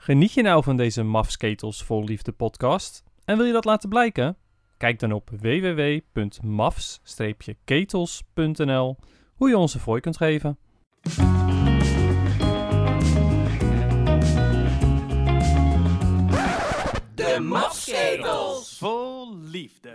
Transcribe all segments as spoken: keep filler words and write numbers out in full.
Geniet je nou van deze Mafs Ketels Vol Liefde podcast? En wil je dat laten blijken? Kijk dan op w w w punt mafs ketels punt n l hoe je ons een fooi kunt geven. De Mafs Ketels Vol Liefde.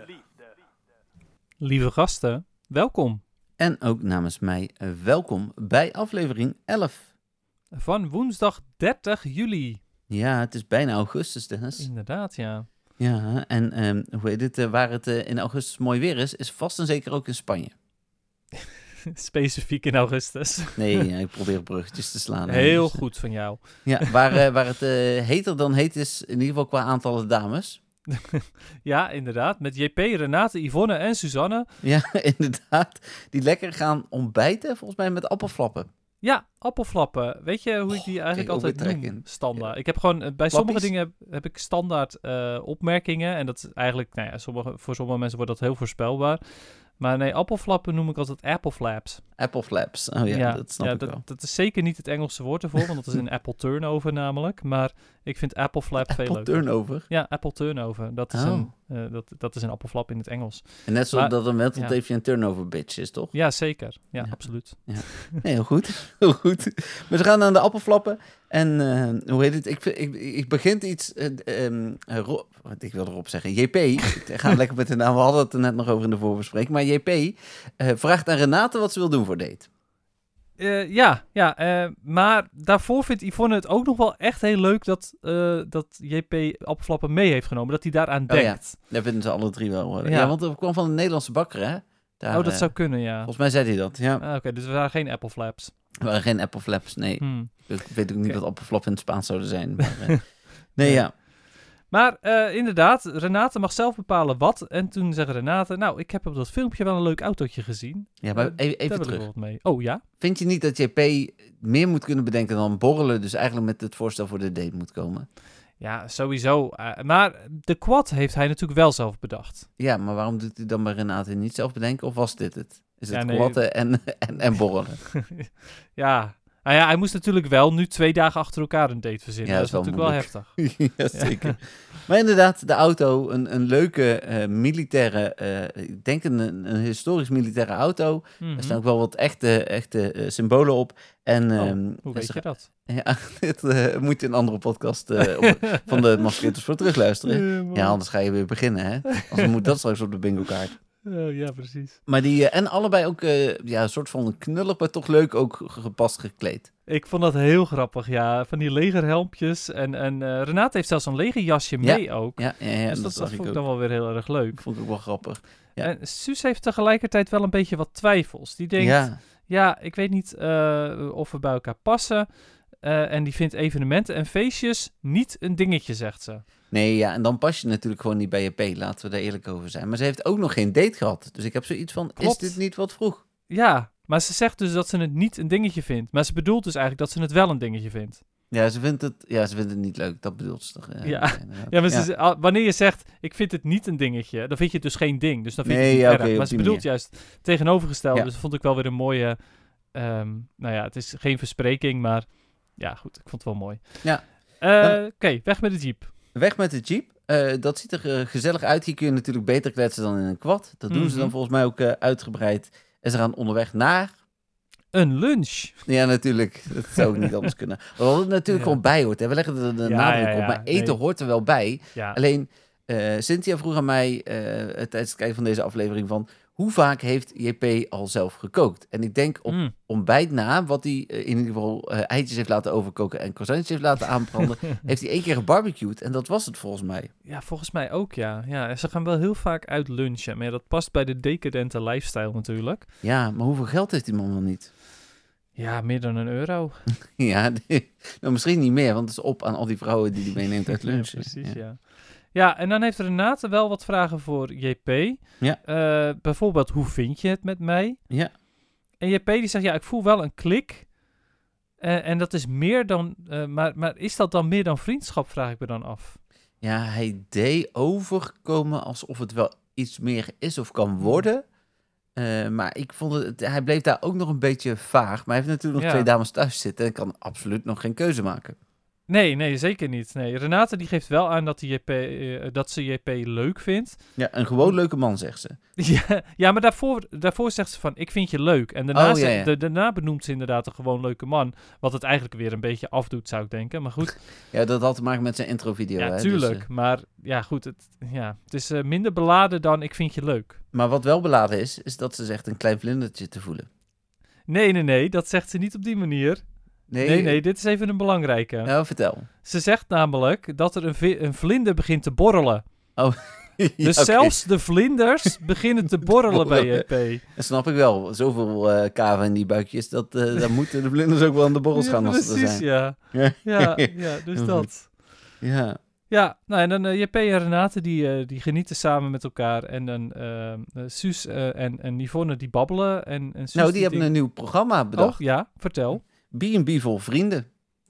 Lieve gasten, welkom. En ook namens mij uh, welkom bij aflevering elf. Van woensdag dertig juli. Ja, het is bijna augustus, Dennis. Inderdaad, ja. Ja, en um, hoe heet het, uh, waar het uh, in augustus mooi weer is, is vast en zeker ook in Spanje. Specifiek in augustus. Nee, ja, ik probeer bruggetjes te slaan. Heel dus, uh, goed van jou. Ja, waar, uh, waar het uh, heter dan heet is, in ieder geval qua aantallen dames. Ja, inderdaad. Met J P, Renate, Yvonne en Suzanne. Ja, inderdaad. Die lekker gaan ontbijten, volgens mij met appelflappen. Ja, appelflappen. Weet je hoe ik die eigenlijk kijk, ook altijd weer noem? trek in. Standaard. Ja. Ik heb gewoon, uh, bij Klappies? sommige dingen heb, heb ik standaard uh, opmerkingen. En dat is eigenlijk, nou ja, sommige, voor sommige mensen wordt dat heel voorspelbaar. Maar nee, appelflappen noem ik altijd apple flaps. Apple flaps, oh ja, ja dat snap ja, ik dat, wel. dat is zeker niet het Engelse woord ervoor, want dat is een apple turnover namelijk. Maar ik vind apple flap veel Apple leuker. turnover. Ja, apple turnover. Dat is, Oh. een, uh, dat, dat is een appelflap in het Engels. En net zoals Maar- dat een mentalteefje ja. een turnover bitch is, toch? Ja, zeker. Ja, Ja. absoluut. Nee, heel goed. Heel goed. Maar ze gaan aan de appelflappen. En uh, hoe heet het? Ik, ik, ik begint iets... Uh, um, uh, Rob, wat ik wil erop zeggen. J P. Ik ga lekker met de naam. We hadden het er net nog over in de voorbespreking. Maar J P uh, vraagt aan Renate wat ze wil doen voor date. Uh, ja, ja uh, maar daarvoor vindt Yvonne het ook nog wel echt heel leuk dat, uh, dat J P appelflappen mee heeft genomen. Dat hij daaraan Oh ja. denkt. Daar vinden ze alle drie wel. Ja, Ja. ja want het kwam van een Nederlandse bakker, hè? Daar, Oh, dat uh, zou kunnen, ja. Volgens mij zei hij dat, ja. Ah, Oké, dus we waren geen apple flaps. Er waren geen apple flaps, nee. Hmm. Ik weet ook niet Oké. wat appelflap in het Spaans zouden zijn. Maar, uh, nee, Nee. ja. Maar uh, inderdaad, Renate mag zelf bepalen wat. En toen zei Renate, nou, ik heb op dat filmpje wel een leuk autootje gezien. Ja, maar Uh, even, daar even wil ik terug. wel wat mee. Oh ja? Vind je niet dat J P meer moet kunnen bedenken dan borrelen, dus eigenlijk met het voorstel voor de date moet komen? Ja, sowieso. Uh, maar de quad heeft hij natuurlijk wel zelf bedacht. Ja, maar waarom doet hij dan bij Renate niet zelf bedenken, of was dit het? Is het Ja, nee. kwatten en, en, en borrelen? Ja. Nou ja, hij moest natuurlijk wel nu twee dagen achter elkaar een date verzinnen. Ja, dat is dat is natuurlijk wel wel heftig. ja, zeker. Maar inderdaad, de auto, een, een leuke uh, militaire, uh, ik denk een, een historisch militaire auto. Mhm. Er staan ook wel wat echte, echte uh, symbolen op. En, Oh, um, hoe weet ze- je dat? Ja, dit uh, moet je een andere podcast uh, op, van de Masketters voor terugluisteren. Ja, anders ga je weer beginnen, hè? Anders moet dat straks op de bingo kaart. Uh, ja, precies. Maar die, uh, en allebei ook, uh, ja, een soort van knullig, maar toch leuk ook gepast gekleed. Ik vond dat heel grappig, ja. Van die legerhelmpjes. En, en uh, Renate heeft zelfs een legerjasje Ja. mee ook. Ja, ja, ja dus dat, dat, zag dat ik vond ik ook. dan wel weer heel erg leuk. Vond ik ook wel grappig. Ja. En Suus heeft tegelijkertijd wel een beetje wat twijfels. Die denkt, ja, Ja, ik weet niet uh, of we bij elkaar passen. Uh, en die vindt evenementen en feestjes niet een dingetje, zegt ze. nee, ja, en dan pas je natuurlijk gewoon niet bij je P, laten we daar eerlijk over zijn. Maar ze heeft ook nog geen date gehad. Dus ik heb zoiets van, Klopt. is dit niet wat vroeg? Ja, maar ze zegt dus dat ze het niet een dingetje vindt. Maar ze bedoelt dus eigenlijk dat ze het wel een dingetje vindt. Ja, ze vindt het, ja, ze vindt het niet leuk, dat bedoelt ze toch? Uh, Ja. inderdaad. Ja, maar ze, al- wanneer je zegt, ik vind het niet een dingetje, dan vind je het dus geen ding. Dus dan vind je Nee, het niet ja, erg. oké, op maar ze die bedoelt manier. juist tegenovergestelde. Ja. Dus dat vond ik wel weer een mooie... Um, nou ja, het is geen verspreking, maar ja, goed, ik vond het wel mooi. Ja. Uh, Dan- Oké, okay, weg met de Jeep. Weg met de Jeep. Uh, dat ziet er uh, gezellig uit. Hier kun je natuurlijk beter kletsen dan in een quad. Dat doen Mhm. ze dan volgens mij ook uh, uitgebreid. En ze gaan onderweg naar... Een lunch. Ja, natuurlijk. Dat zou ook niet anders kunnen. Wat er natuurlijk Ja. gewoon bij hoort. Hè. We leggen er de Ja, nadruk ja, op. ja. Maar eten Nee. hoort er wel bij. Ja, Alleen, uh, Cynthia vroeg aan mij uh, tijdens het kijken van deze aflevering van... Hoe vaak heeft J P al zelf gekookt? En ik denk op Mm. ontbijt na, wat hij uh, in ieder geval uh, eitjes heeft laten overkoken... en croissantjes heeft laten aanbranden... heeft hij één keer gebarbecued. En dat was het volgens mij. Ja, volgens mij ook, ja. Ja, ze gaan wel heel vaak uit lunchen. Maar ja, dat past bij de decadente lifestyle natuurlijk. Ja, maar hoeveel geld heeft die man wel niet? Ja, meer dan een euro. Ja, die- nou, misschien niet meer, want het is op aan al die vrouwen die hij meeneemt uit lunch. Ja, precies, ja. Ja, en dan heeft Renate wel wat vragen voor J P. Ja. Uh, bijvoorbeeld, hoe vind je het met mij? Ja. En J P die zegt, ja, ik voel wel een klik. Uh, en dat is meer dan... Uh, maar, maar is dat dan meer dan vriendschap, vraag ik me dan af. Ja, hij deed overkomen alsof het wel iets meer is of kan worden. Uh, maar ik vond het, hij bleef daar ook nog een beetje vaag. Maar hij heeft natuurlijk nog Ja. twee dames thuis zitten en kan absoluut nog geen keuze maken. Nee, nee, zeker niet. Nee, Renate die geeft wel aan dat, die J P, uh, dat ze J P leuk vindt. Ja, een gewoon leuke man, zegt ze. ja, ja, maar daarvoor, daarvoor zegt ze van, ik vind je leuk. En daarna, Oh, ja, ja. Ze, de, daarna benoemt ze inderdaad een gewoon leuke man. Wat het eigenlijk weer een beetje afdoet, zou ik denken. Maar goed. Ja, dat had te maken met zijn introvideo. Ja, hè? tuurlijk. Dus, uh... Maar ja, goed. Het, ja, het is uh, minder beladen dan ik vind je leuk. Maar wat wel beladen is, is dat ze zegt een klein vlindertje te voelen. Nee, nee, nee. Dat zegt ze niet op die manier. Nee, Nee, nee, dit is even een belangrijke. Nou, vertel. Ze zegt namelijk dat er een, vi- een vlinder begint te borrelen. Oh, dus ja, okay. zelfs de vlinders beginnen te borrelen bij J P. Dat snap ik wel. Zoveel uh, kaven in die buikjes, dat, uh, dan moeten de vlinders ook wel aan de borrels ja, gaan als ze er precies, zijn. ja. Ja, ja, ja, dus dat. Ja. Ja, nou en dan uh, J P en Renate, die, uh, die genieten samen met elkaar. En dan uh, uh, Suus uh, en, en Yvonne, die babbelen. En, en Suus, Nou, die, die hebben ding... een nieuw programma bedacht. Oh, ja, vertel. B en B vol vrienden.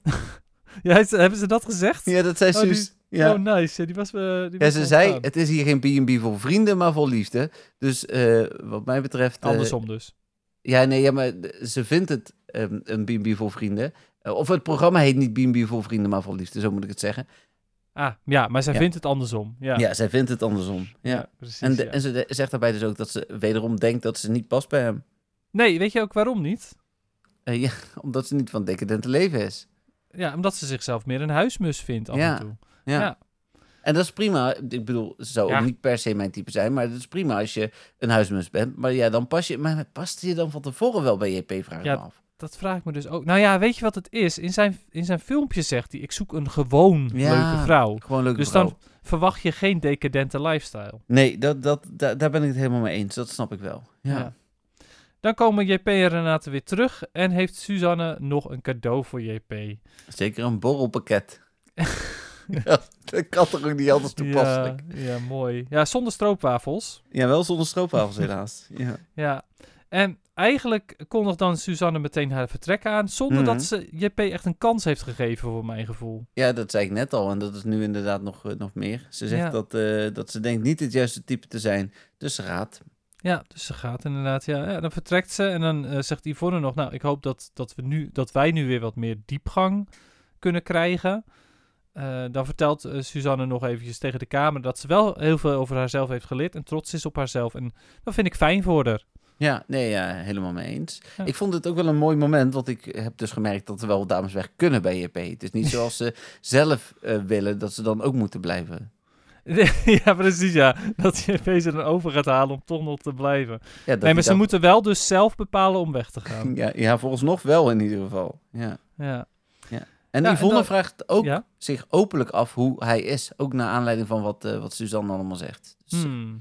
Ja, hebben ze dat gezegd? Ja, dat zei oh, Suus. Die... Ja. Oh, nice. Ja, die was, uh, die ja, was ze wel zei, gaan. het is hier geen B en B vol vrienden, maar vol liefde. Dus uh, wat mij betreft... Uh, Andersom dus. Ja, nee, ja, maar ze vindt het um, een B en B vol vrienden. Uh, of het programma heet niet B en B vol vrienden, maar vol liefde, zo moet ik het zeggen. Ah, ja, maar zij ja. vindt het andersom. Ja, ja zij vindt het andersom. Ja. ja precies. En, de, ja. en ze de, zegt daarbij dus ook dat ze wederom denkt dat ze niet past bij hem. Nee, weet je ook waarom niet? Uh, ja, omdat ze niet van het decadente leven is. Ja, omdat ze zichzelf meer een huismus vindt af Ja. en toe. Ja. Ja. En dat is prima. Ik bedoel, ze zou Ja. ook niet per se mijn type zijn, maar het is prima als je een huismus bent. Maar ja, dan pas je... Maar past je dan van tevoren wel bij J P, vraag ik Ja, me af. Dat vraag ik me dus ook. Nou ja, weet je wat het is? In zijn, in zijn filmpje zegt hij, ik zoek een gewoon Ja, leuke vrouw. Gewoon een leuke Dus vrouw. dan verwacht je geen decadente lifestyle. Nee, dat, dat, da, daar ben ik het helemaal mee eens. Dat snap ik wel. Ja. Ja. Dan komen J P en Renate weer terug en heeft Suzanne nog een cadeau voor J P. Zeker een borrelpakket. Ja, dat kan toch ook niet anders toepasselijk? Ja, ja, mooi. Ja, zonder stroopwafels. Ja, wel zonder stroopwafels helaas. Ja. Ja. En eigenlijk kondigt dan Suzanne meteen haar vertrek aan, zonder Mhm. dat ze J P echt een kans heeft gegeven, voor mijn gevoel. ja, dat zei ik net al. En dat is nu inderdaad nog, uh, nog meer. Ze zegt Ja. dat, uh, dat ze denkt niet het juiste type te zijn. Dus ze gaat. Ja, dus ze gaat inderdaad. Ja, ja dan vertrekt ze en dan uh, zegt Yvonne nog, nou, ik hoop dat, dat, we nu, dat wij nu weer wat meer diepgang kunnen krijgen. Uh, dan vertelt uh, Suzanne nog eventjes tegen de kamer dat ze wel heel veel over haarzelf heeft geleerd en trots is op haarzelf. En dat vind ik fijn voor haar. Ja, nee, ja, helemaal mee eens. Ja. Ik vond het ook wel een mooi moment, want ik heb dus gemerkt dat er wel dames weg kunnen bij J P. Het is niet zoals ze zelf uh, willen, dat ze dan ook moeten blijven. Ja, precies, ja. Dat J P ze dan over gaat halen om toch nog te blijven. Ja, dat Nee, maar ze dat... moeten wel dus zelf bepalen om weg te gaan. Ja, ja, volgens wel in ieder geval. Ja. Ja. En Ja, Yvonne en dan- vraagt ook Ja? zich openlijk af hoe hij is. Ook naar aanleiding van wat, uh, wat Suzanne allemaal zegt. Dus, Hmm.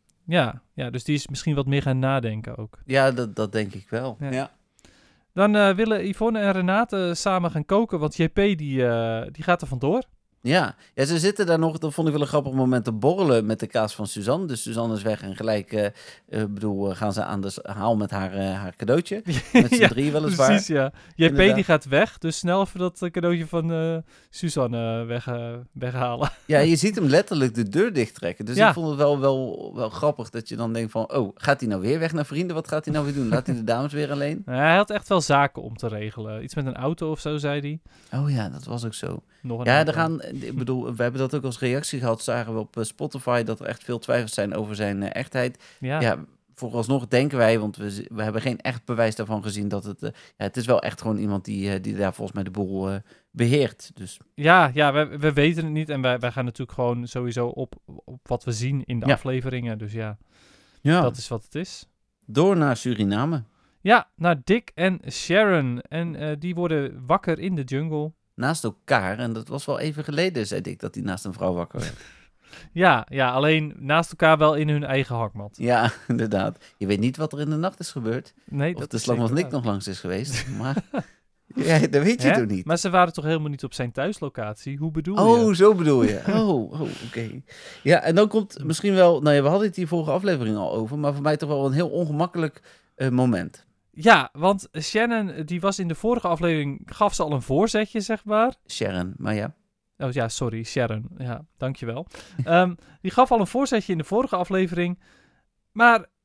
Ja, ja, dus die is misschien wat meer gaan nadenken ook. Ja, dat, dat denk ik wel. Ja. Ja. Dan uh, willen Yvonne en Renate samen gaan koken, want J P die, uh, die gaat er vandoor. Ja. ja, ze zitten daar nog, dat vond ik wel een grappig moment, te borrelen met de kaas van Suzanne. Dus Suzanne is weg en gelijk, uh, uh, bedoel, uh, gaan ze aan de haal met haar, uh, haar cadeautje. Met z'n Ja, drie weliswaar. Precies, ja. J P Inderdaad. die gaat weg, dus snel even dat uh, cadeautje van uh, Suzanne uh, weg, uh, weghalen. Ja, je ziet hem letterlijk de deur dicht trekken. Dus Ja. ik vond het wel, wel, wel grappig dat je dan denkt van, oh, gaat hij nou weer weg naar vrienden? Wat gaat hij nou weer doen? Laat hij de dames weer alleen? Nou, hij had echt wel zaken om te regelen. Iets met een auto of zo, zei hij. Oh ja, dat was ook zo. Nog een Ja, auto. er gaan, ik bedoel, we hebben dat ook als reactie gehad, zagen we op uh, Spotify, dat er echt veel twijfels zijn over zijn uh, echtheid. Ja. Ja, vooralsnog denken wij, want we, z- we hebben geen echt bewijs daarvan gezien, dat het, uh, ja, het is wel echt gewoon iemand die, uh, die daar volgens mij de boel uh, beheert. Dus Ja, ja we, we weten het niet. En wij, wij gaan natuurlijk gewoon sowieso op, op wat we zien in de Ja. afleveringen. Dus ja, ja, dat is wat het is. door naar Suriname. Ja, naar Dick en Sharon. En eh, die worden wakker in de jungle. Naast elkaar, en dat was wel even geleden, zei ik, dat hij naast een vrouw wakker werd. Ja, ja, alleen naast elkaar wel in hun eigen hakmat. Ja, inderdaad. Je weet niet wat er in de nacht is gebeurd. Nee, Of dat de is slag zeker van Nick waar. nog langs is geweest. Maar ja, dat weet je Hè? toch niet? Maar ze waren toch helemaal niet op zijn thuislocatie? Hoe bedoel Oh, je? zo bedoel je. Oh, oh oké. Ja, en dan komt misschien wel... Nou ja, we hadden het hier vorige aflevering al over, maar voor mij toch wel een heel ongemakkelijk uh, moment. Ja, want Shannon, die was in de vorige aflevering, gaf ze al een voorzetje, zeg maar. Sharon, maar ja. Oh ja, sorry, Sharon. Ja, dankjewel. um, die gaf al een voorzetje in de vorige aflevering. Maar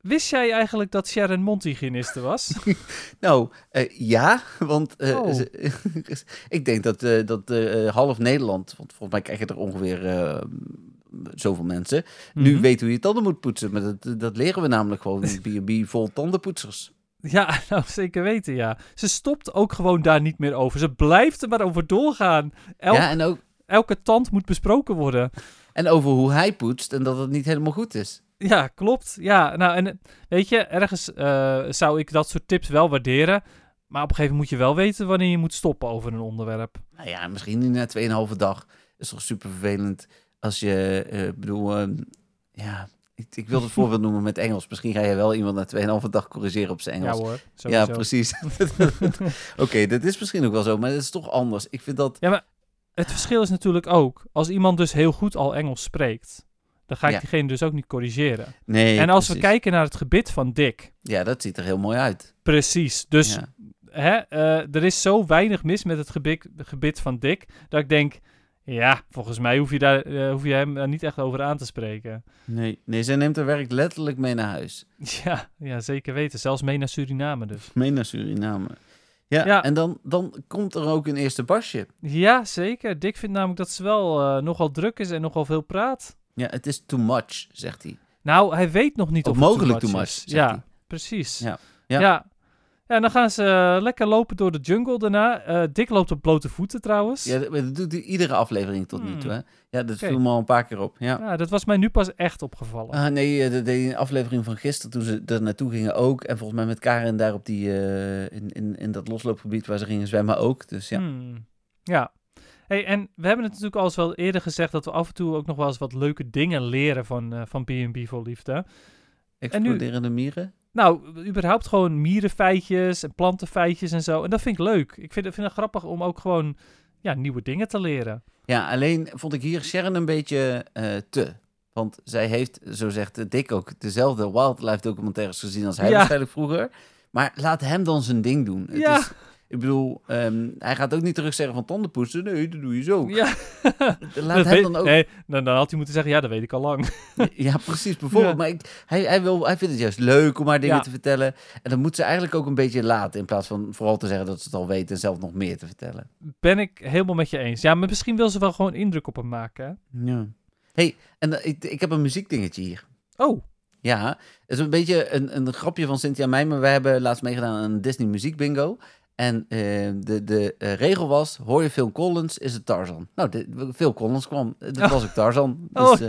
Wist jij eigenlijk dat Sharon Monty-hygiëniste was? Nou, uh, ja, want uh, Oh. ze, ik denk dat, uh, dat uh, half Nederland, want volgens mij krijg je er ongeveer uh, zoveel mensen, nu Mhm. weet hoe je tanden moet poetsen. Maar dat, dat leren we namelijk gewoon in B en B vol tandenpoetsers. Ja, nou zeker weten, ja. Ze stopt ook gewoon daar niet meer over. Ze blijft er maar over doorgaan. Elk, Ja, en, ook, Elke tand moet besproken worden. en over hoe hij poetst en dat het niet helemaal goed is. Ja, klopt. Ja, nou en weet je, ergens uh, zou ik dat soort tips wel waarderen. Maar op een gegeven moment moet je wel weten wanneer je moet stoppen over een onderwerp. Nou ja, misschien niet na tweeënhalve dag. Is toch super vervelend als je, uh, bedoel, uh, ja, ik, ik wil het voorbeeld noemen met Engels. Misschien ga je wel iemand na tweeënhalve dag corrigeren op zijn Engels. Ja hoor, sowieso. Ja, precies. Oké, okay, dat is misschien ook wel zo, maar dat is toch anders. Ik vind dat... Ja, maar het verschil is natuurlijk ook, als iemand dus heel goed al Engels spreekt, dan ga ik Ja. diegene dus ook niet corrigeren. Nee, En als precies. we kijken naar het gebit van Dick, Ja, dat ziet er heel mooi uit. precies. Dus Ja. hè, uh, er is zo weinig mis met het gebit, gebit van Dick, dat ik denk, ja, volgens mij hoef je, daar, uh, hoef je hem daar niet echt over aan te spreken. Nee, nee, zij neemt haar werk letterlijk mee naar huis. Ja, ja, zeker weten. Zelfs mee naar Suriname dus. Mee naar Suriname. Ja, Ja. en dan, dan komt er ook een eerste basje. Ja, zeker. Dick vindt namelijk dat ze wel uh, nogal druk is en nogal veel praat. Ja, het is too much, zegt hij. Nou, hij weet nog niet Of of, het mogelijk too too much much, is. zegt Ja, hij. precies. Ja. Ja. Ja. Ja. Ja, en dan gaan ze uh, lekker lopen door de jungle daarna. Uh, Dick loopt op blote voeten trouwens. Ja, dat, dat doet hij iedere aflevering tot nu Hmm. toe, hè? Ja, dat Oké. viel me al een paar keer op, ja. Ja, dat was mij nu pas echt opgevallen. Ah, nee, eh, dat deed in de aflevering van gisteren toen ze er naartoe gingen ook. En volgens mij met Karen daar op die, uh, in, in, in dat losloopgebied waar ze gingen zwemmen ook. Dus ja. Hmm. Ja. Hey, en we hebben het natuurlijk al eens wel eerder gezegd dat we af en toe ook nog wel eens wat leuke dingen leren van, uh, van B en B Vol Liefde. Exploderende mieren. Nou, überhaupt gewoon mierenfeitjes en plantenfeitjes en zo. En dat vind ik leuk. Ik vind, vind het grappig om ook gewoon ja, nieuwe dingen te leren. Ja, alleen vond ik hier Sharon een beetje uh, te. Want zij heeft, zo zegt Dick ook, dezelfde wildlife documentaires gezien als hij Ja. waarschijnlijk vroeger. Maar laat hem dan zijn ding doen. Het Ja. is, ik bedoel, um, hij gaat ook niet terug zeggen van tandenpoetsen. Nee, dat doe je zo. Ja. Laat Dat hem weet- dan ook... Nee, dan, dan had hij moeten zeggen, ja, dat weet ik al lang. Ja, precies, bijvoorbeeld. Ja. Maar ik, hij, hij, wil, hij vindt het juist leuk om haar dingen Ja. te vertellen. En dan moet ze eigenlijk ook een beetje laten. In plaats van vooral te zeggen dat ze het al weet en zelf nog meer te vertellen. Ben ik helemaal met je eens. Ja, maar misschien wil ze wel gewoon indruk op hem maken. Hè? Ja. Hey, en uh, ik, ik heb een muziekdingetje hier. Oh, Ja, het is een beetje een, een grapje van Cynthia Meij, maar wij hebben laatst meegedaan aan een Disney muziek bingo. En uh, de, de uh, regel was, hoor je Phil Collins, is het Tarzan. Nou, de, Phil Collins kwam, dat Oh. was ook Tarzan. Dus, Oh. uh,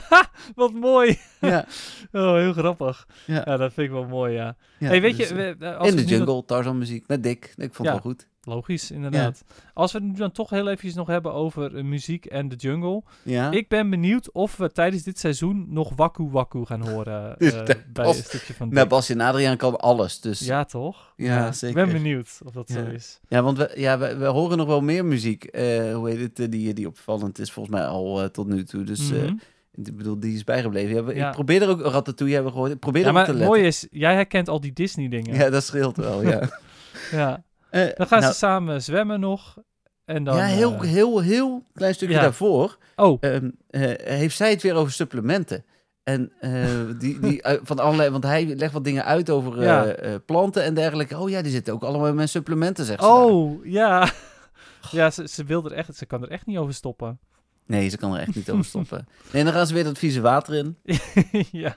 wat mooi. ja, Oh, heel grappig. Ja. Ja, dat vind ik wel mooi, ja. ja, Hey, weet dus, je, uh, we- uh, als in we de nu jungle, Tarzan muziek, met Dick. Ik vond Ja. het wel goed. dan- Logisch, inderdaad. Als we het nu dan toch heel eventjes nog hebben over uh, muziek en de jungle. Ja. Ik ben benieuwd of we tijdens dit seizoen nog Waku Waku gaan horen uh, Ja, bij als- een stukje van Nou, Dick. Basje en Adriaan kan alles, dus... Ja, Ja, toch? Ja, zeker. Ik ben benieuwd of dat zo Ja. is. want we, ja, we, we horen nog wel meer muziek, eh, hoe heet het, eh, die, die opvallend is volgens mij al uh, tot nu toe. Dus, Mhm. uh, ik bedoel, die is bijgebleven. Ja, we- Ja. Ik probeer er ook, Ratatouille hebben we gehoord, ik probeer Ja, erop maar te het letten. mooie is, jij herkent al die Disney dingen. Ja, dat scheelt wel, ja. Ja. Eh, Dan gaan nou, ze samen zwemmen nog. En dan, ja, heel, eh, heel, heel klein stukje ja. daarvoor Oh, ehm, eh, heeft zij het weer over supplementen. En eh, die, die uit- van allerlei, want hij legt wat dingen uit over eh, Ja. eh, planten en dergelijke. Oh ja, die zitten ook allemaal in mijn supplementen, zegt ze daar. oh, ja. Ja, ze, ze wil er echt, ze kan er echt niet over stoppen. Nee, ze kan er echt niet over stoppen. Nee, dan gaan ze weer dat vieze water in. ja,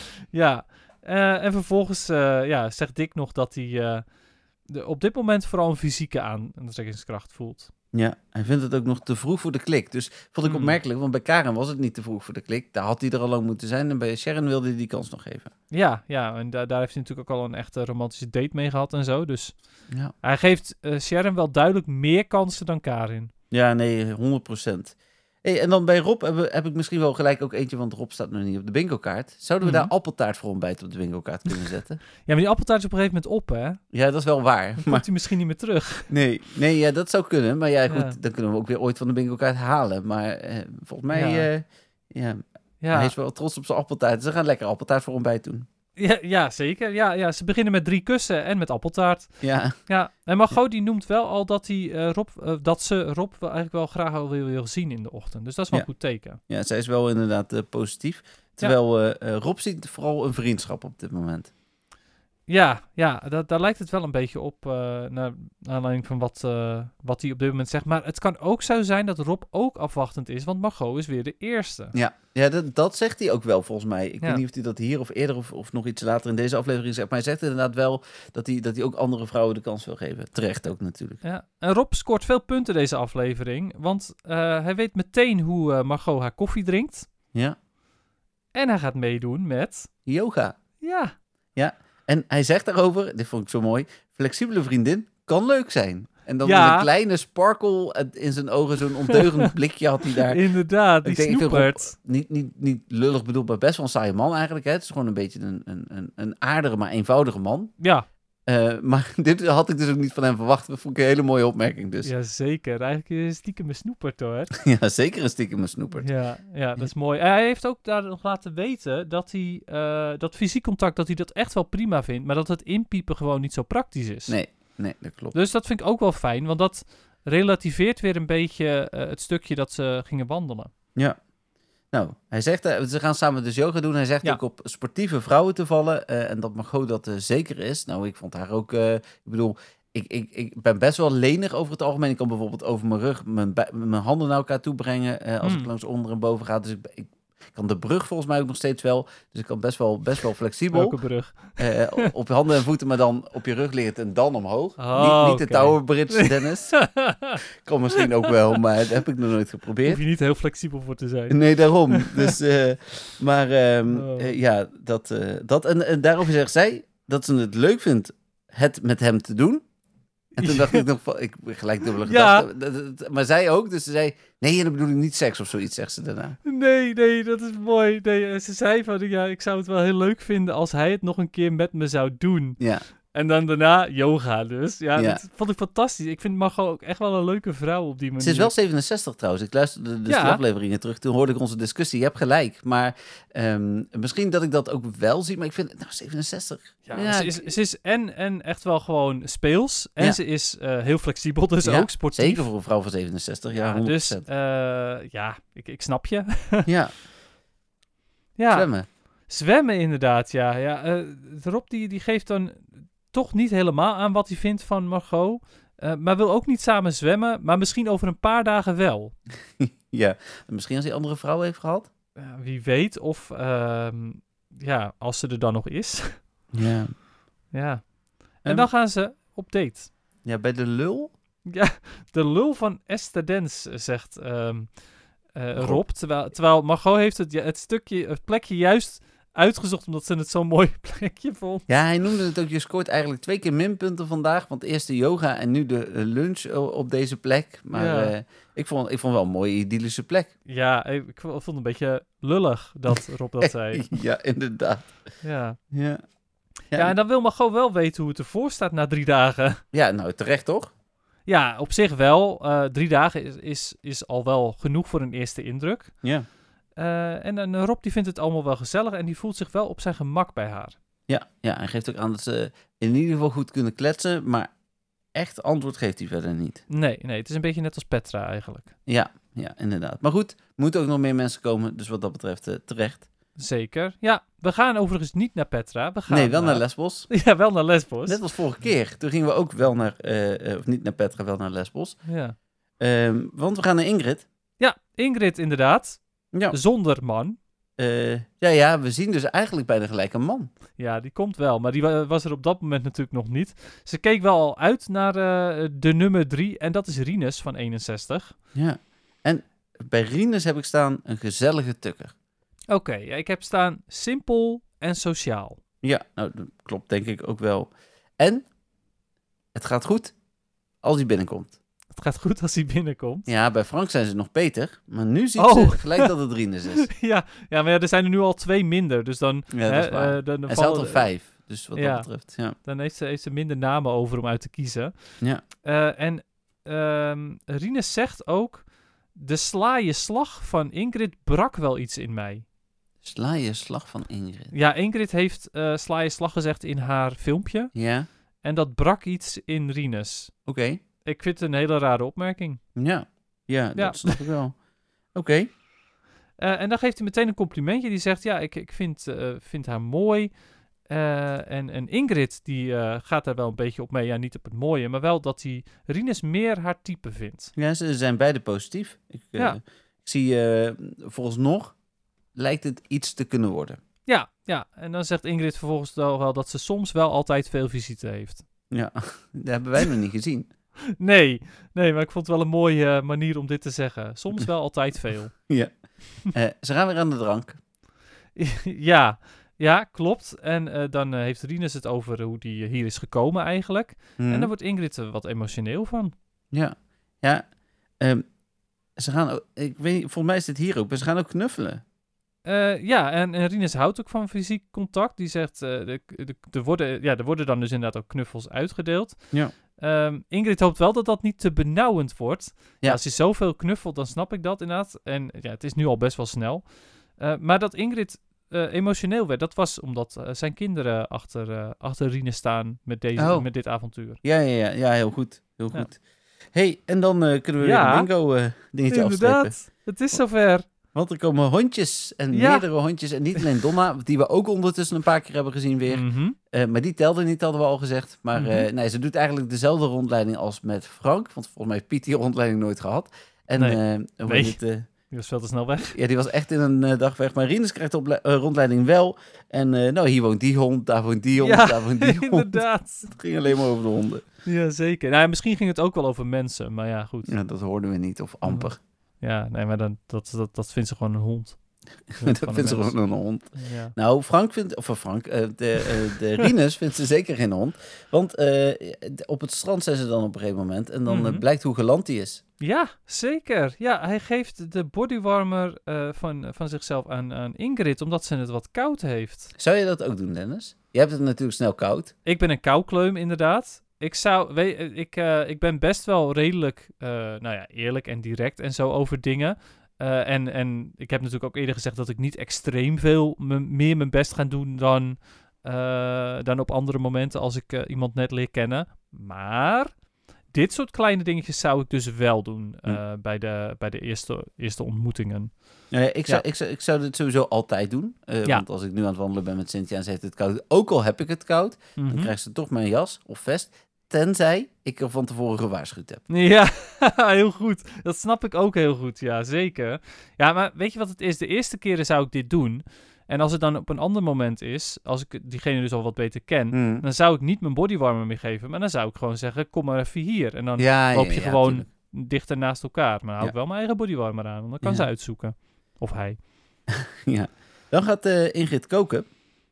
ja. Eh, en vervolgens uh, ja, zegt Dick nog dat hij uh, de, op dit moment vooral een fysieke aantrekkingskracht voelt. Ja, hij vindt het ook nog te vroeg voor de klik. Dus vond ik Hmm. opmerkelijk, want bij Karen was het niet te vroeg voor de klik. Daar had hij er al lang moeten zijn. En bij Sharon wilde hij die kans nog geven. Ja, ja, en da- daar heeft hij natuurlijk ook al een echte romantische date mee gehad en zo. Dus Ja, hij geeft uh, Sharon wel duidelijk meer kansen dan Karin. ja nee, honderd procent. Hey, en dan bij Rob heb, heb ik misschien wel gelijk ook eentje, want Rob staat nog niet op de bingo-kaart. Zouden we Mhm. daar appeltaart voor ontbijt op de bingo-kaart kunnen zetten? Ja, maar die appeltaart is op een gegeven moment op, hè? Dan Ja, dat is wel waar. komt Maar hij misschien niet meer terug. nee, nee ja, dat zou kunnen. Maar ja, goed, Ja. dan kunnen we ook weer ooit van de bingo-kaart halen. Maar eh, volgens mij, Ja. ja. ja, Ja, hij is wel trots op zijn appeltaart. Ze gaan lekker appeltaart voor ontbijt doen. ja, ja zeker. Ja, ja, ze beginnen met drie kussen en met appeltaart. Ja, Ja, en Margot die noemt wel al dat, hij, uh, Rob, uh, dat ze Rob wel eigenlijk wel graag al wil, wil zien in de ochtend. Dus dat is wel Ja. een goed teken. ja zij is wel inderdaad uh, positief. Terwijl uh, uh, Rob ziet vooral een vriendschap op dit moment. Ja, ja da- daar lijkt het wel een beetje op, uh, naar aanleiding van wat, uh, wat hij op dit moment zegt. Maar het kan ook zo zijn dat Rob ook afwachtend is, want Margot is weer de eerste. Ja, ja dat, dat zegt hij ook wel volgens mij. Ik Ja. weet niet of hij dat hier of eerder of, of nog iets later in deze aflevering zegt. Maar hij zegt inderdaad wel dat hij, dat hij ook andere vrouwen de kans wil geven. Terecht ook natuurlijk. Ja. En Rob scoort veel punten deze aflevering, want uh, hij weet meteen hoe uh, Margot haar koffie drinkt. Ja. En hij gaat meedoen met... Yoga. Ja. Ja. En hij zegt daarover, dit vond ik zo mooi, flexibele vriendin kan leuk zijn. En dan Ja. met een kleine sparkle in zijn ogen, zo'n ondeugend blikje had hij daar. Inderdaad, die Ik denk, ik vind snoepert. Rob niet, niet, niet lullig bedoeld, maar best wel een saaie man eigenlijk. Hè? Het is gewoon een beetje een, een, een, een aardige, maar eenvoudige man. Ja. Uh, maar dit had ik dus ook niet van hem verwacht. Dat vond ik een hele mooie opmerking dus. Ja, zeker. Eigenlijk is het stiekem een snoepert hoor. Ja, zeker een stiekem een snoepert. Ja, ja, dat is mooi. En hij heeft ook daar nog laten weten dat hij uh, dat fysiek contact, dat hij dat echt wel prima vindt, maar dat het inpiepen gewoon niet zo praktisch is. Nee, nee, dat klopt. Dus dat vind ik ook wel fijn, want dat relativeert weer een beetje uh, het stukje dat ze gingen wandelen. Ja. Nou, hij zegt, uh, ze gaan samen dus yoga doen. Hij zegt Ja. ook op sportieve vrouwen te vallen. Uh, en dat Margot dat uh, zeker is. Nou, ik vond haar ook... Uh, ik bedoel, ik, ik, ik ben best wel lenig over het algemeen. Ik kan bijvoorbeeld over mijn rug mijn, mijn handen naar elkaar toe brengen. Uh, als Mm. ik langs onder en boven ga. Dus ik, ik, ik kan de brug volgens mij ook nog steeds wel. Dus ik kan best wel, best wel flexibel. Welke brug? Uh, op je handen en voeten, maar dan op je rug liggend en dan omhoog. Oh, niet, niet de okay. Tower Bridge, Dennis. Kan misschien ook wel, maar dat heb ik nog nooit geprobeerd. Hoef je niet heel flexibel voor te zijn. Nee, daarom. Dus, uh, maar um, Oh. uh, ja, dat, uh, dat en, en daarover zegt zij dat ze het leuk vindt het met hem te doen. En toen dacht ik nog van, ik gelijk dubbele Ja. gedachten. Dat- dat- Maar zij ook, dus ze zei, nee, dat bedoel ik niet seks of zoiets, zegt ze daarna. Nee, nee, dat is mooi. Nee, ze zei van, ja, ik zou het wel heel leuk vinden als hij het nog een keer met me zou doen. Ja, En dan daarna yoga dus. Ja, Ja. dat vond ik fantastisch. Ik vind Margot ook echt wel een leuke vrouw op die manier. ze is wel zevenenzestig trouwens. Ik luisterde dus Ja. de afleveringen terug, toen hoorde ik onze discussie. Je hebt gelijk, maar um, misschien dat ik dat ook wel zie, maar ik vind, nou, zevenenzestig. Ja, ze, is, ze is en, en echt wel gewoon speels. En Ja. ze is uh, heel flexibel, dus Ja, ook sportief. Zeker voor een vrouw van zevenenzestig, ja, Ja, honderd dus procent. uh, ja, ik, ik snap je. Ja, Ja, zwemmen. zwemmen inderdaad, ja. ja uh, Rob die, die geeft dan toch niet helemaal aan wat hij vindt van Margot. Uh, maar wil ook niet samen zwemmen, maar misschien over een paar dagen wel. Ja, misschien als hij andere vrouwen heeft gehad. Uh, wie weet, of uh, ja, als ze er dan nog is. Ja. Ja. En Um, dan gaan ze op date. Ja, bij de lul. Ja, de lul van Esther Dens, zegt um, uh, Rob. Rob. Terwijl, terwijl Margot heeft het, ja, het stukje, het plekje juist uitgezocht omdat ze het zo'n mooi plekje vond. Ja, hij noemde het ook, je scoort eigenlijk twee keer minpunten vandaag. Want eerst de yoga en nu de uh, lunch op deze plek. Maar Ja. uh, ik, vond, ik vond wel een mooie idyllische plek. Ja, ik ik vond het een beetje lullig dat Rob dat zei. Ja, inderdaad. Ja. Ja. Ja, en dan wil Margot wel weten hoe het ervoor staat na drie dagen. Ja, nou terecht toch? Ja, op zich wel. Uh, drie dagen is, is, is al wel genoeg voor een eerste indruk. Ja. Uh, en uh, Rob die vindt het allemaal wel gezellig en die voelt zich wel op zijn gemak bij haar. Ja, ja, hij geeft ook aan dat ze in ieder geval goed kunnen kletsen, maar echt antwoord geeft hij verder niet. Nee, nee, het is een beetje net als Petra eigenlijk. Ja, ja, inderdaad. Maar goed, er moeten ook nog meer mensen komen, dus wat dat betreft uh, terecht. Zeker. Ja, we gaan overigens niet naar Petra. We gaan Nee, wel naar Lesbos. Ja, wel naar Lesbos. Net als vorige keer. Toen gingen we ook wel naar, uh, uh, of niet naar Petra, wel naar Lesbos. Ja. Um, want we gaan naar Ingrid. Ja, Ingrid inderdaad. Ja. Zonder man. Uh, ja, ja, we zien dus eigenlijk bijna gelijk een man. Ja, die komt wel, maar die wa- was er op dat moment natuurlijk nog niet. Ze keek wel al uit naar uh, de nummer drie en dat is Rinus van eenenzestig. Ja, en bij Rinus heb ik staan een gezellige tukker. Oké, okay, ja, ik heb staan simpel en sociaal. Ja, nou, dat klopt denk ik ook wel. En het gaat goed als hij binnenkomt. Het gaat goed als hij binnenkomt. Ja, bij Frank zijn ze nog beter, maar nu ziet Oh. ze gelijk dat het Rinus is. ja, ja, maar ja, er zijn er nu al twee minder, dus dan... Ja, dat hè, is waar. uh, dan, dan Hij vallen- zat er vijf, dus wat Ja. dat betreft, ja. Dan heeft ze, heeft ze minder namen over om uit te kiezen. Ja. Uh, en um, Rinus zegt ook... De slaaie slag van Ingrid brak wel iets in mij. Sla je slag van Ingrid. Ja, Ingrid heeft uh, sla je slag gezegd in haar filmpje. Ja, En dat brak iets in Rinus. oké. Okay. Ik vind het een hele rare opmerking. Ja. Ja, dat Ja. snap ik wel. Oké. Okay. Uh, en dan geeft hij meteen een complimentje. Die zegt, ja, ik, ik vind, uh, vind haar mooi. Uh, en, en Ingrid, die uh, gaat daar wel een beetje op mee. Ja, niet op het mooie, maar wel dat hij Rinus meer haar type vindt. Ja, ze zijn beide positief. Ik, uh, ja. ik zie, uh, volgens nog lijkt het iets te kunnen worden. Ja, ja, en dan zegt Ingrid vervolgens wel, wel dat ze soms wel altijd veel visite heeft. Ja, dat hebben wij nog niet gezien. Nee, nee, maar ik vond het wel een mooie uh, manier om dit te zeggen. Soms wel altijd veel. Ja. Uh, ze gaan weer aan de drank. ja, ja, klopt. En uh, dan uh, heeft Rinus het over hoe die hier is gekomen eigenlijk. Hmm. En dan wordt Ingrid er wat emotioneel van. Ja, ja. Um, ze gaan, ook, ik weet niet, volgens mij is dit hier ook, maar ze gaan ook knuffelen. Uh, ja, en, en Rinus houdt ook van fysiek contact. Die zegt, uh, de, de, de worden, ja, er worden dan dus inderdaad ook knuffels uitgedeeld. Ja. Um, Ingrid hoopt wel dat dat niet te benauwend wordt. Ja. Ja, als je zoveel knuffelt, dan snap ik dat inderdaad. En ja, het is nu al best wel snel. Uh, maar dat Ingrid uh, emotioneel werd, dat was omdat uh, zijn kinderen achter, uh, achter Rinus staan met, deze, oh. met dit avontuur. Ja, ja, ja, ja, heel goed. Heel ja. goed. Hey, en dan uh, kunnen we ja. weer een bingo uh, dingetje afstrepen. Inderdaad, het is zover. Want er komen hondjes en ja. meerdere hondjes. En niet alleen Donna, die we ook ondertussen een paar keer hebben gezien weer. Mm-hmm. Uh, maar die telde niet, hadden we al gezegd. Maar mm-hmm. uh, nee, ze doet eigenlijk dezelfde rondleiding als met Frank. Want volgens mij heeft Piet die rondleiding nooit gehad. En, nee, uh, nee. Het, uh, die was veel te snel weg. Ja, die was echt in een uh, dag weg. Maar Rinus krijgt de uh, rondleiding wel. En uh, nou, hier woont die hond, daar woont die hond, ja, daar woont die hond. Inderdaad. Het ging alleen maar over de honden. Ja, zeker. Nou, misschien ging het ook wel over mensen, maar ja, goed. Ja, dat hoorden we niet, of amper. Ja, nee, maar dan, dat, dat, dat vindt ze gewoon een hond. Dat vindt ze gewoon een hond. Ja. Nou, Frank vindt, of Frank, uh, de, uh, de Rinus vindt ze zeker geen hond. Want uh, op het strand zijn ze dan op een gegeven moment. En dan mm-hmm. uh, blijkt hoe galant hij is. Ja, zeker. Ja, hij geeft de bodywarmer uh, van, van zichzelf aan, aan Ingrid, omdat ze het wat koud heeft. Zou je dat ook doen, Dennis? Je hebt het natuurlijk snel koud. Ik ben een koukleum, inderdaad. Ik, zou, weet, ik, uh, ik ben best wel redelijk uh, nou ja, eerlijk en direct en zo over dingen. Uh, en, en ik heb natuurlijk ook eerder gezegd dat ik niet extreem veel me, meer mijn best ga doen dan, uh, dan op andere momenten als ik uh, iemand net leer kennen. Maar dit soort kleine dingetjes zou ik dus wel doen uh, hm. bij de, bij de eerste, eerste ontmoetingen. Ja, ja, ik, zou, ja. ik, zou, ik zou dit sowieso altijd doen. Uh, ja. Want als ik nu aan het wandelen ben met Cynthia en ze heeft het koud, ook al heb ik het koud, mm-hmm. dan krijgt ze toch mijn jas of vest. Tenzij ik er van tevoren gewaarschuwd heb. Ja, heel goed. Dat snap ik ook heel goed, ja, zeker. Ja, maar weet je wat het is? De eerste keren zou ik dit doen. En als het dan op een ander moment is, als ik diegene dus al wat beter ken, hmm. dan zou ik niet mijn bodywarmer meer geven. Maar dan zou ik gewoon zeggen, kom maar even hier. En dan ja, loop ja, je ja, gewoon tuurlijk. dichter naast elkaar. Maar hou ja. ik wel mijn eigen bodywarmer aan, want dan kan ja. ze uitzoeken. Of hij. Ja. Dan gaat uh, Ingrid koken.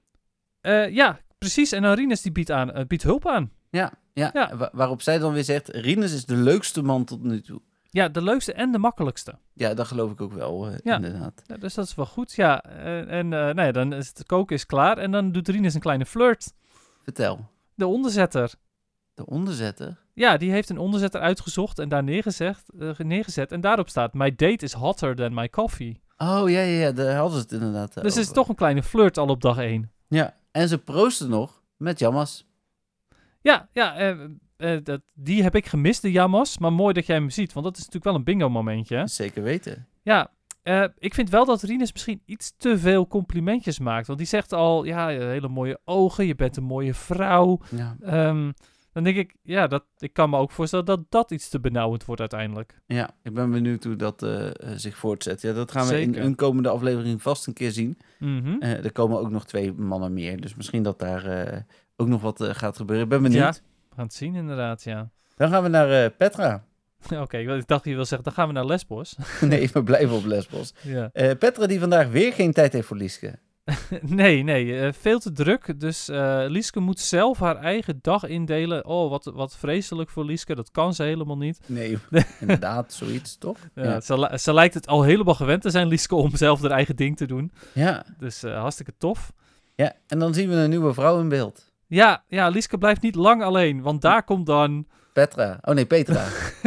Uh, ja, precies. En dan Rinus die biedt, aan, uh, biedt hulp aan. Ja, ja. ja. Wa- waarop zij dan weer zegt, Rinus is de leukste man tot nu toe. Ja, de leukste en de makkelijkste. Ja, dat geloof ik ook wel, uh, ja. inderdaad. Ja, dus dat is wel goed, ja. Uh, en uh, nou ja, dan is het koken is klaar en dan doet Rinus een kleine flirt. Vertel. De onderzetter. De onderzetter? Ja, die heeft een onderzetter uitgezocht en daar neergezet, uh, neergezet. En daarop staat, my date is hotter than my coffee. Oh, ja, ja, ja, daar hadden ze het inderdaad Dus het is toch een kleine flirt al op dag één. Ja, en ze proosten nog met Jammas. Ja, ja, uh, uh, dat, die heb ik gemist, de Jammas. Maar mooi dat jij hem ziet, want dat is natuurlijk wel een bingo momentje. Hè? Zeker weten. Ja, uh, ik vind wel dat Rinus misschien iets te veel complimentjes maakt. Want die zegt al, ja, hele mooie ogen, je bent een mooie vrouw. Ja. Um, dan denk ik, ja, dat, ik kan me ook voorstellen dat dat iets te benauwend wordt uiteindelijk. Ja, ik ben benieuwd hoe dat uh, zich voortzet. Ja, dat gaan we Zeker. in een komende aflevering vast een keer zien. Mm-hmm. Uh, er komen ook nog twee mannen meer, dus misschien dat daar uh, ook nog wat uh, gaat gebeuren. Ik ben benieuwd. Ja, we gaan het zien inderdaad, ja. Dan gaan we naar uh, Petra. Oké, okay, ik dacht je wil zeggen, dan gaan we naar Lesbos. Nee, we blijven op Lesbos. Ja. Uh, Petra die vandaag weer geen tijd heeft voor Lieske. nee, nee, uh, veel te druk. Dus uh, Lieske moet zelf haar eigen dag indelen. Oh, wat, wat vreselijk voor Lieske. Dat kan ze helemaal niet. Nee, inderdaad, zoiets, toch? Ja, ja. Ze, ze lijkt het al helemaal gewend te zijn, Lieske, om zelf haar eigen ding te doen. Ja. Dus uh, hartstikke tof. Ja, en dan zien we een nieuwe vrouw in beeld. Ja, ja, Lieske blijft niet lang alleen, want daar komt dan... Petra. Oh nee, Petra.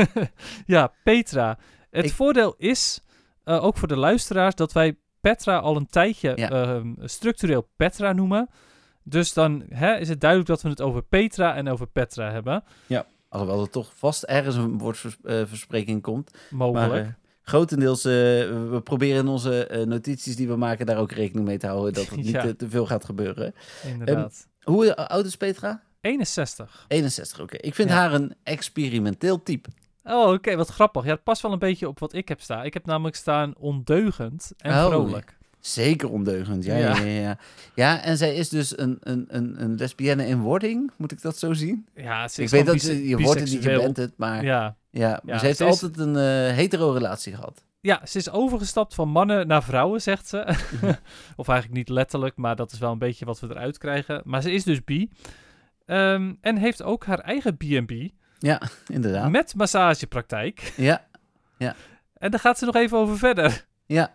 Ja, Petra. Het Ik... voordeel is, uh, ook voor de luisteraars, dat wij Petra al een tijdje ja. uh, structureel Petra noemen. Dus dan hè, is het duidelijk dat we het over Petra en over Petra hebben. Ja, alhoewel er toch vast ergens een woordverspreking komt. Mogelijk. Maar, uh, grotendeels, uh, we proberen in onze uh, notities die we maken daar ook rekening mee te houden dat het niet Ja. te, te veel gaat gebeuren. Inderdaad. Um, hoe oud is Petra? eenenzestig. eenenzestig, oké. Okay. Ik vind Ja. haar een experimenteel type. Oh, oké, okay, wat grappig. Ja, het past wel een beetje op wat ik heb staan. Ik heb namelijk staan ondeugend en Oh, vrolijk. Zeker ondeugend, ja. Ja. Ja, ja, ja. ja en zij is dus een, een, een, een lesbienne in wording, moet ik dat zo zien? Ja, ze Ik is weet dat bise- ze, je wordt het niet, je biseksueel. bent het, maar, ja. Ja. maar Ja, ze heeft ze is- altijd een uh, hetero-relatie gehad. ja, ze is overgestapt van mannen naar vrouwen, zegt ze. Of eigenlijk niet letterlijk, maar dat is wel een beetje wat we eruit krijgen. Maar ze is dus bi. Um, en heeft ook haar eigen B en B. Ja, inderdaad. Met massagepraktijk. Ja, En daar gaat ze nog even over verder. ja.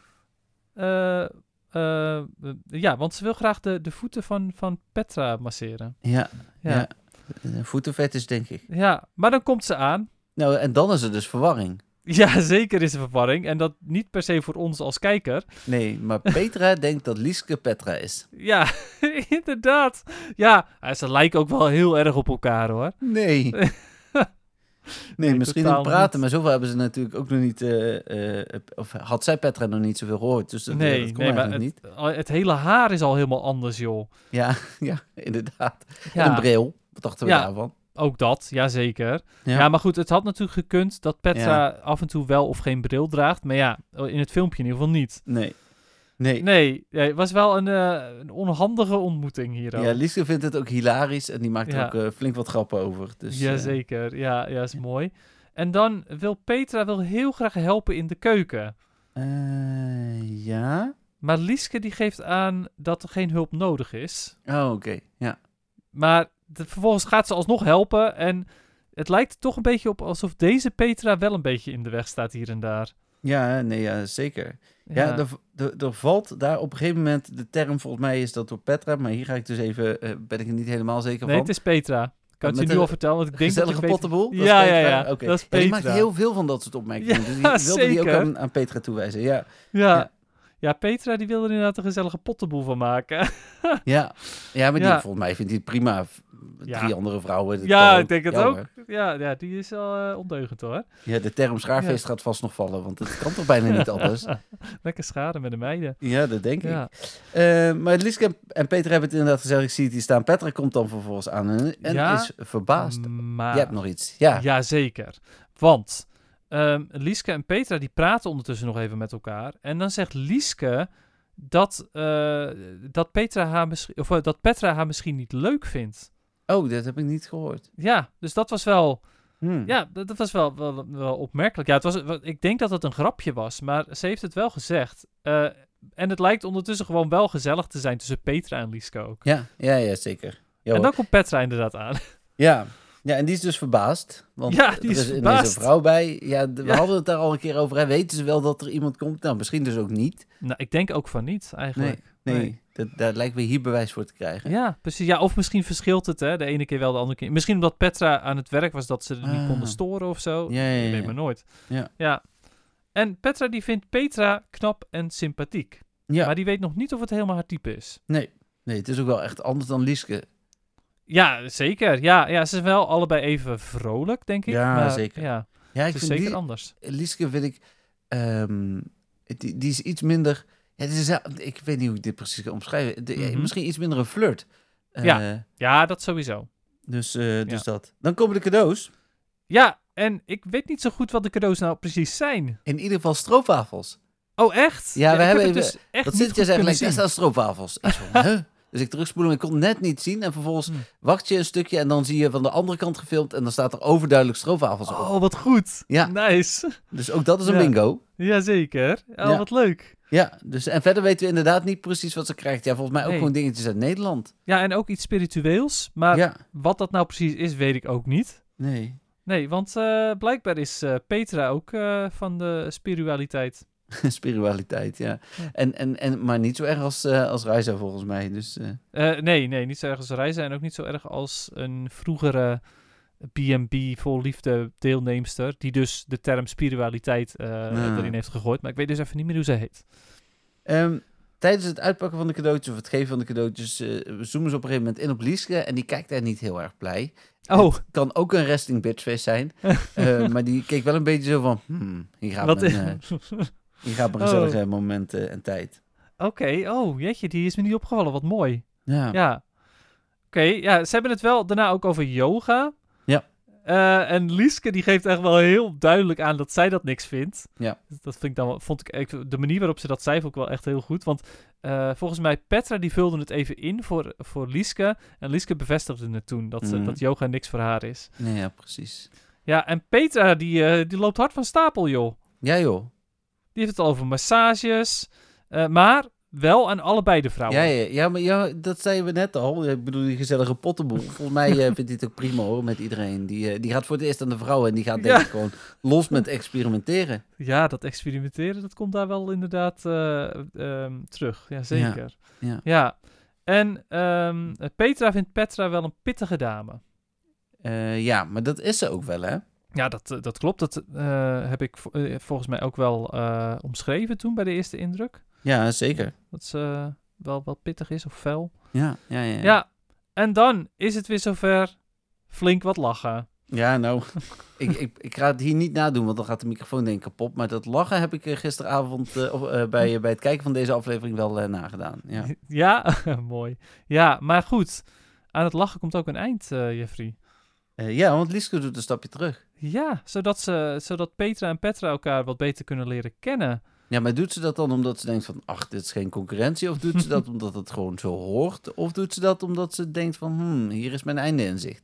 Uh, uh, ja, want ze wil graag de, de voeten van, van Petra masseren. Ja, Ja. ja. Een voetenfetish, denk ik. Ja, maar dan komt ze aan. Nou, en dan is er dus verwarring. Ja, zeker is er verwarring. En dat niet per se voor ons als kijker. Nee, maar Petra denkt dat Lieske Petra is. Ja, inderdaad. Ja, ze lijken ook wel heel erg op elkaar, hoor. Nee. Nee, Nee, misschien in totaal praten, niet. maar zoveel hebben ze natuurlijk ook nog niet... Uh, uh, of had zij Petra nog niet zoveel gehoord, dus dat, nee, dat kon nee, maar eigenlijk het, niet. het hele haar is al helemaal anders, joh. Ja, ja, inderdaad. Ja, En een bril, wat dachten we Ja. daarvan? ook dat, jazeker. Ja. Ja. maar goed, het had natuurlijk gekund dat Petra Ja. af en toe wel of geen bril draagt. Maar ja, in het filmpje in ieder geval niet. Nee. Nee. Nee, ja, het was wel een, uh, een onhandige ontmoeting hier ook. Ja, Lieske vindt het ook hilarisch en die maakt er Ja. ook uh, flink wat grappen over. Dus, uh, Jazeker, ja, ja, is mooi. En dan wil Petra wil heel graag helpen in de keuken. uh, ja? Maar Lieske die geeft aan dat er geen hulp nodig is. Oh, oké. Okay. Ja. Maar de, vervolgens gaat ze alsnog helpen. En het lijkt er toch een beetje op alsof deze Petra wel een beetje in de weg staat hier en daar. Ja, nee, ja, zeker. Ja, ja er, er, er valt daar op een gegeven moment de term, volgens mij is dat door Petra, maar hier ga ik dus even, uh, ben ik er niet helemaal zeker Nee, van. het is Petra. Ik kan het je nu al vertellen, want ik denk dat ik gezellige weet... pottenboel? Dat Ja, is ja, Petra? ja, Okay. dat is Ja, die Petra. maakt heel veel van dat soort opmerkingen. Ja, dus die wilde die ook zeker. aan, aan Petra toewijzen. Ja, Ja. Ja. ja, Petra die wil er inderdaad een gezellige pottenboel van maken. ja. ja maar die, Ja. volgens mij vindt hij het prima. Ja. Drie andere vrouwen. dat Ja, kan ik denk het Ja, ook. hoor. Ja, ja, die is al uh, ondeugend hoor. Ja, de term schaarfeest gaat vast nog vallen, want het kan toch bijna niet anders. Lekker schade met de meiden. Ja, dat denk Ja. ik. Uh, maar Lieske en, en Petra hebben het inderdaad gezegd. Ik zie het hier staan. Petra komt dan vervolgens aan en, en Ja, is verbaasd. Maar... Je hebt nog iets. Ja. Jazeker. Want um, Lieske en Petra die praten ondertussen nog even met elkaar. En dan zegt Lieske dat, uh, dat, Petra haar misschien, of, uh, dat Petra haar misschien niet leuk vindt. Oh, dat heb ik niet gehoord. Ja, dus dat was wel... Hmm. Ja, dat, dat was wel, wel, wel opmerkelijk. Ja, het was, ik denk dat het een grapje was, maar ze heeft het wel gezegd. Uh, en het lijkt ondertussen gewoon wel gezellig te zijn tussen Petra en Lieske ook. Ja, ja, ja zeker. Jo, en dan komt Petra inderdaad aan. Ja. ja, en die is dus verbaasd. Want Ja, die er is is ineens verbaasd. een vrouw bij. Ja, d- we Ja. hadden het daar al een keer over. Hè. Weten ze wel dat er iemand komt? Nou, misschien dus ook niet. Nou, ik denk ook van niet, eigenlijk. Nee, Nee. dat, daar lijkt me hier bewijs voor te krijgen. Ja, precies. Ja, of misschien verschilt het, hè. De ene keer wel, de andere keer. Misschien omdat Petra aan het werk was dat ze er niet Ah. konden storen of zo. Ja, ja, ja, Ik weet ja. maar nooit. Ja. ja. En Petra die vindt Petra knap en sympathiek. Ja, Maar die weet nog niet of het helemaal haar type is. nee. nee, het is ook wel echt anders dan Lieske. Ja, zeker. Ja, ja, ze zijn wel allebei even vrolijk, denk ik. Ja, maar, zeker. Ja, Ja, ik het is vind zeker die, anders. Lieske vind ik... Um, die, die is iets minder... Ja, dit is, ik weet niet hoe ik dit precies kan omschrijven. De, Mm-hmm. Misschien iets minder een flirt. Uh, Ja. Ja, dat sowieso. Dus, uh, dus Ja. dat. Dan komen de cadeaus. Ja, en ik weet niet zo goed wat de cadeaus nou precies zijn. In ieder geval stroopwafels. Oh, echt? Ja, we ik hebben heb het even- dus echt Dat niet zit je goed zeggen, kunnen lijkt echt zien. aan stroopwafels. Ik van, huh? Dus ik terugspoelen, maar ik kon het net niet zien. En vervolgens Hm. wacht je een stukje en dan zie je van de andere kant gefilmd. En dan staat er overduidelijk stroopwafels op. Oh, wat goed. Ja. Nice. Dus ook dat is een Ja. bingo. Jazeker. Oh, Ja. wat leuk. Ja, dus, en verder weten we inderdaad niet precies wat ze krijgt. Ja, volgens mij ook Nee. gewoon dingetjes uit Nederland. Ja, en ook iets spiritueels. Maar Ja, wat dat nou precies is, weet ik ook niet. nee. Nee, want uh, blijkbaar is uh, Petra ook uh, van de spiritualiteit. Spiritualiteit, ja. Ja. En, en, en, maar niet zo erg als, uh, als Raisa volgens mij. Dus, uh, Uh, nee, nee, niet zo erg als Reizen en ook niet zo erg als een vroegere B en B vol liefde deelnemster, die dus de term spiritualiteit uh, Ah. erin heeft gegooid. Maar ik weet dus even niet meer hoe ze heet. Um, tijdens het uitpakken van de cadeautjes of het geven van de cadeautjes, uh, zoomen ze op een gegeven moment in op Lieske en die kijkt daar niet heel erg blij. Oh. Het kan ook een resting bitchface zijn. uh, maar die keek wel een beetje zo van... Hmm, hier gaat Wat mijn, uh, hier gaat mijn gezellige oh. momenten en tijd. Oké, okay. oh jeetje, die is me niet opgevallen. Wat mooi. Ja. Ja. Oké, okay, ja, ze hebben het wel daarna ook over yoga. Ja. Uh, en Lieske die geeft echt wel heel duidelijk aan dat zij dat niks vindt. Ja. Dat vind ik dan, vond ik, de manier waarop ze dat zei vond ik wel echt heel goed. Want uh, volgens mij, Petra die vulde het even in voor, voor Lieske. En Lieske bevestigde het toen, dat, mm. dat yoga niks voor haar is. Ja, ja precies. Ja, en Petra die, uh, die loopt hard van stapel, joh. Ja, joh. Die heeft het al over massages. Uh, maar... Wel aan allebei de vrouwen. Ja, ja, ja, maar ja, dat zeiden we net al. Ik bedoel, die gezellige pottenboel. Volgens mij uh, vindt hij het ook prima hoor, met iedereen. Die, uh, die gaat voor het eerst aan de vrouwen en die gaat denk ik ja. gewoon los met experimenteren. Ja, dat experimenteren, dat komt daar wel inderdaad uh, um, terug. Ja, zeker. Ja. ja. ja. En um, Petra vindt Petra wel een pittige dame. Uh, ja, maar dat is ze ook wel, hè? Ja, dat, dat klopt. Dat uh, heb ik vo- uh, volgens mij ook wel uh, omschreven toen bij de eerste indruk. Ja, zeker. Dat ze uh, wel, wel pittig is of fel. Ja, ja, ja, ja. Ja, en dan is het weer zover flink wat lachen. Ja, nou, ik, ik, ik ga het hier niet nadoen, want dan gaat de microfoon denk ik kapot. Maar dat lachen heb ik gisteravond uh, of, uh, bij, bij het kijken van deze aflevering wel uh, nagedaan. Ja, ja mooi. Ja, maar goed. Aan het lachen komt ook een eind, uh, Jeffrey. Uh, ja, want Lieske doet een stapje terug. Ja, zodat, ze, zodat Petra en Petra elkaar wat beter kunnen leren kennen. Ja, maar doet ze dat dan omdat ze denkt van... ach, dit is geen concurrentie? Of doet ze dat omdat het gewoon zo hoort? Of doet ze dat omdat ze denkt van... hmm, hier is mijn einde in zicht?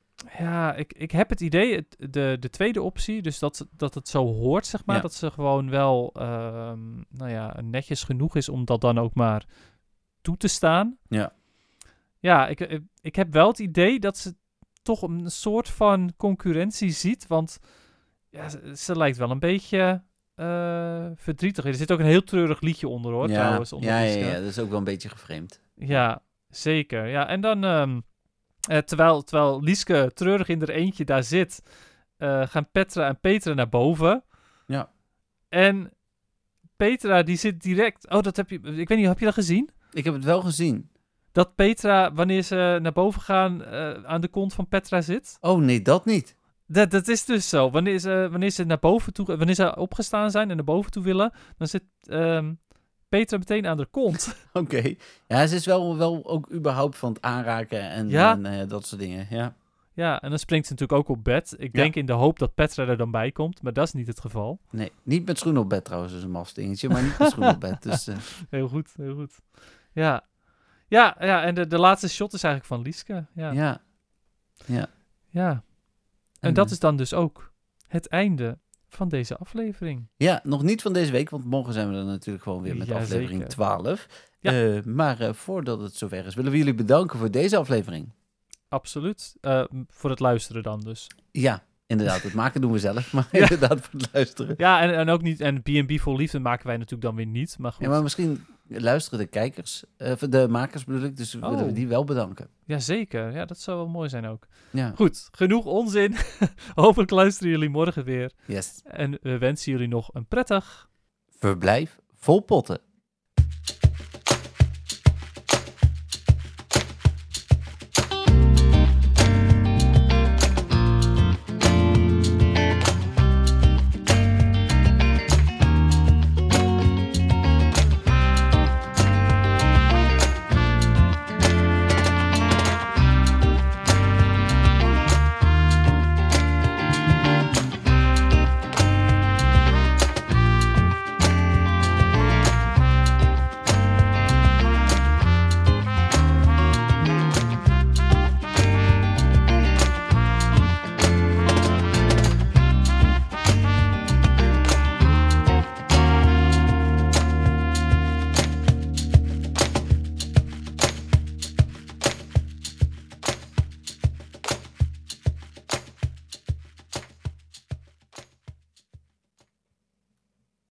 Ja, ik, ik heb het idee... Het, de, de tweede optie, dus dat, dat het zo hoort, zeg maar... Ja. Dat ze gewoon wel uh, nou ja, netjes genoeg is om dat dan ook maar toe te staan. Ja. Ja, ik, ik, ik heb wel het idee dat ze toch een soort van concurrentie ziet. Want ja, ze, ze lijkt wel een beetje... Uh, verdrietig. Er zit ook een heel treurig liedje onder, hoor, ja, trouwens. Onder ja, ja, ja, dat is ook wel een beetje geframed. Ja, zeker. Ja, en dan, um, uh, terwijl, terwijl Lieske treurig in haar eentje daar zit, uh, gaan Petra en Petra naar boven. Ja. En Petra, die zit direct... Oh, dat heb je... Ik weet niet, heb je dat gezien? Ik heb het wel gezien. Dat Petra, wanneer ze naar boven gaan, uh, aan de kont van Petra zit? Oh, nee, dat niet. Dat, dat is dus zo. Wanneer ze, wanneer ze naar boven toe, wanneer ze opgestaan zijn en naar boven toe willen, dan zit um, Petra meteen aan de kont. Oké. Okay. Ja, ze is wel, wel ook überhaupt van het aanraken en, ja? en uh, dat soort dingen. Ja. Ja, en dan springt ze natuurlijk ook op bed. Ik denk ja. in de hoop dat Petra er dan bij komt, maar dat is niet het geval. Nee, niet met schoenen op bed trouwens, is een mafdingetje, maar niet met schoenen op bed. Dus, uh... Heel goed, heel goed. Ja, ja, ja en de, de laatste shot is eigenlijk van Lieske. Ja. Ja. Ja. Ja. En, en dat is dan dus ook het einde van deze aflevering. Ja, nog niet van deze week, want morgen zijn we er natuurlijk gewoon weer met ja, aflevering zeker. twaalf. Ja. Uh, maar uh, voordat het zover is, willen we jullie bedanken voor deze aflevering. Absoluut. Uh, voor het luisteren dan dus. Ja, inderdaad. Het maken doen we zelf, maar ja. inderdaad voor het luisteren. Ja, en, en ook niet... En B en B vol liefde maken wij natuurlijk dan weer niet, maar goed. Ja, maar misschien luisteren de kijkers, uh, de makers bedoel ik, dus oh. willen we die wel bedanken. Jazeker. Ja, dat zou wel mooi zijn ook. Ja. Goed, genoeg onzin. Hopelijk luisteren jullie morgen weer. Yes. En we wensen jullie nog een prettig... verblijf vol potten.